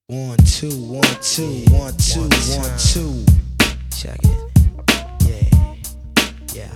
1 2 1 2 1 2 1 2. Check it. Yeah.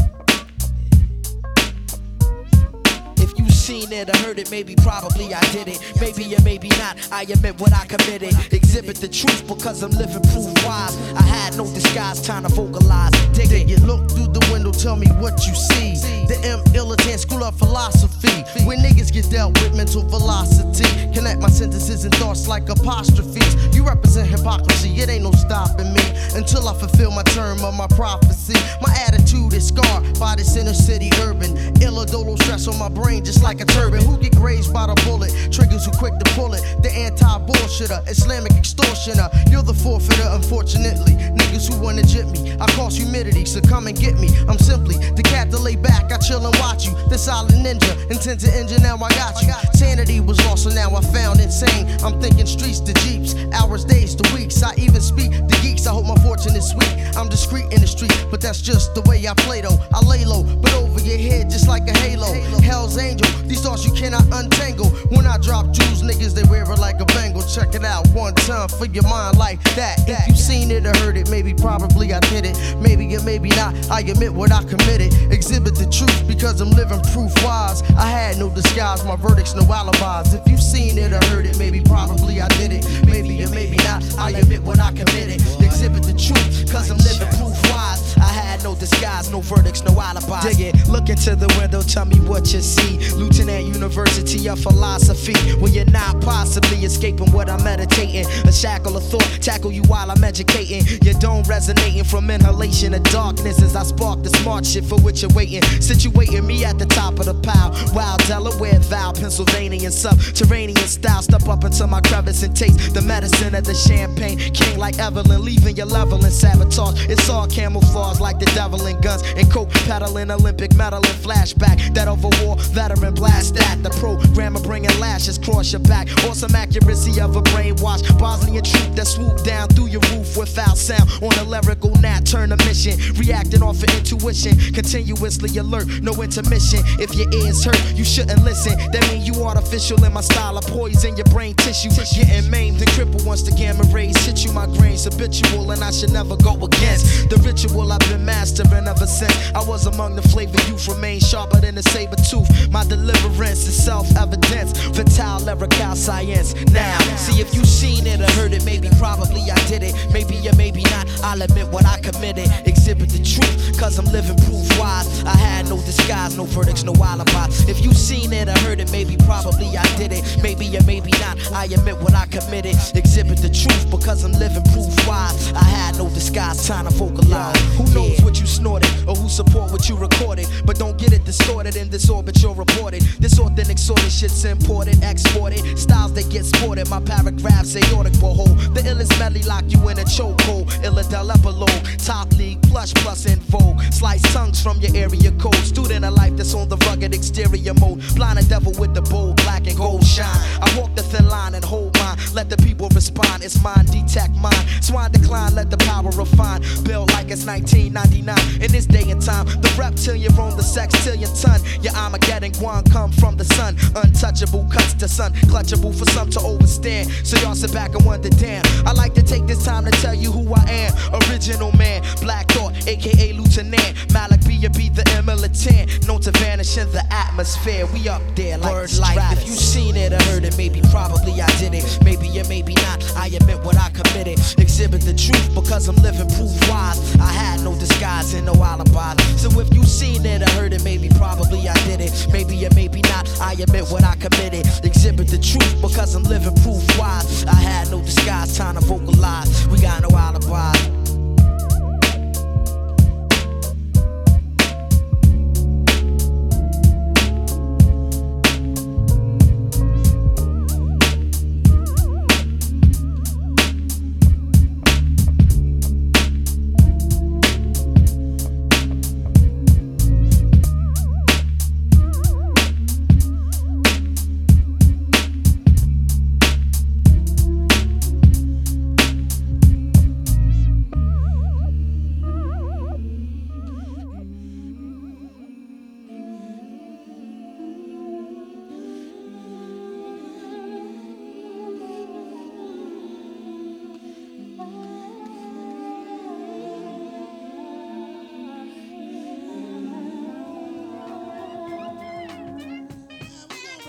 If you seen it or heard it, maybe probably I did it. Maybe or maybe not, I admit what I committed. Exhibit the truth because I'm living proof wise. I had no disguise, time to vocalize. Dig it. Look through the window, tell me what you see. The M-Illitant School of Philosophy, where niggas get dealt with mental velocity. Connect my sentences and thoughts like apostrophes. You represent hypocrisy, it ain't no stopping me until I fulfill my term of my prophecy. My attitude is scarred by this inner city urban. Illidolo stress on my brain just like a turban. Who get grazed by the bullet? Triggers who quick to pull it. The anti-bullshitter, Islamic extortioner. You're the forfeiter, unfortunately. Niggas who wanna jip me, I cause humidity, so come and get me. I'm simply the cat to lay back, I chill and watch you. The silent ninja, intend to injure, now I got you. Sanity was lost, so now I found insane. I'm thinking streets to jeeps, hours, days to weeks. I even speak to geeks, I hope my fortune is sweet. I'm discreet in the street, but that's just the way I play though. I lay low, but over your head just like a halo. Hell's angel, these thoughts you cannot untangle. When I drop jewels, niggas they wear it like a bangle. Check it out one time for your mind like that. If you seen it or heard it, maybe probably I did it. Maybe or maybe not, I admit what I committed. Exhibit the truth because I'm living proof wise. I had no disguise, my verdict's no alibis. If you seen it or heard it, maybe probably I did it. Maybe or maybe not, I admit what I committed. Exhibit the truth cause I'm living proof wise. I had no disguise, no verdicts, no alibis. Dig it, look into the window, tell me what you see. Lieutenant University of Philosophy, when you're not possibly escaping what I'm meditating. A shackle of thought, tackle you while I'm educating. Your dome resonating from inhalation of darkness as I spark the smart shit for which you're waiting. Situating me at the top of the pile. Wild Delaware, Val, Pennsylvania, subterranean style. Step up into my crevice and taste the medicine of the champagne. King like Evelyn, leaving your level in sabotage. It's all camouflage like the devil in guns and coke peddling Olympic medal and flashback. That overwar veteran blast at the programmer bringing lashes cross your back. Awesome accuracy of a brainwash. Bosnian truth that swoop down through your roof without sound. On a lyrical gnat, turn a mission. Reacting off of intuition, continuously alert, no intermission. If your ears hurt, you shouldn't listen. That mean you artificial in my style. I poison your brain tissue. Getting maimed and crippled once the gamma rays hit you. My grain's habitual and I should never go against the ritual I've been mastering ever since I was among the flavor youth. Remain sharper than a saber tooth. My deliverance is self-evidence. Vital lyrical science. Now, see if you seen it or heard it, maybe probably I did it. Maybe or maybe not, I'll admit what I committed. Exhibit the truth, cause I'm living proof wise. I had no disguise, no verdicts, no alibi. If you seen it or heard it, maybe probably I did it. Maybe or maybe not, I admit what I committed. Exhibit the truth because I'm living proof wise. I had no disguise, time to vocalize. Who knows what you snorted or who support what you recorded, but don't get it distorted in this orbit you're reported. This authentic sort of shit's imported, exported. Styles that get sported, my paragraphs aortic behold. The illest medley lock you in a chokehold. Illidel epilogue, top league, plush plus in vogue. Slice tongues from your area code. Student of life that's on the rugged exterior mode. Blind a devil with the bold black and gold shine. I walk the thin line and hold mine. Let the people respond, it's mine, detect mine. Swine decline, let the power refine. Build like it's 1999. In this day and time, the reptilian roam the sextillion ton. Your Armageddon Guan come from the sun. Untouchable cuts to sun, clutchable for some to overstand. So y'all sit back and wonder, damn. I like to take this time to tell you who I am. Original man, Black Thought, aka Lieutenant Malik B.A.B. the militant, known to vanish in the atmosphere. We up there like word life. If you seen it or heard it, maybe probably I did it. Maybe or maybe not, I admit what I committed. Exhibit the truth because I'm living proof wise. I had no disguise and no alibi. So if you seen it or heard it, maybe probably I did it. Maybe or maybe not, I admit what I committed. Exhibit the truth because I'm living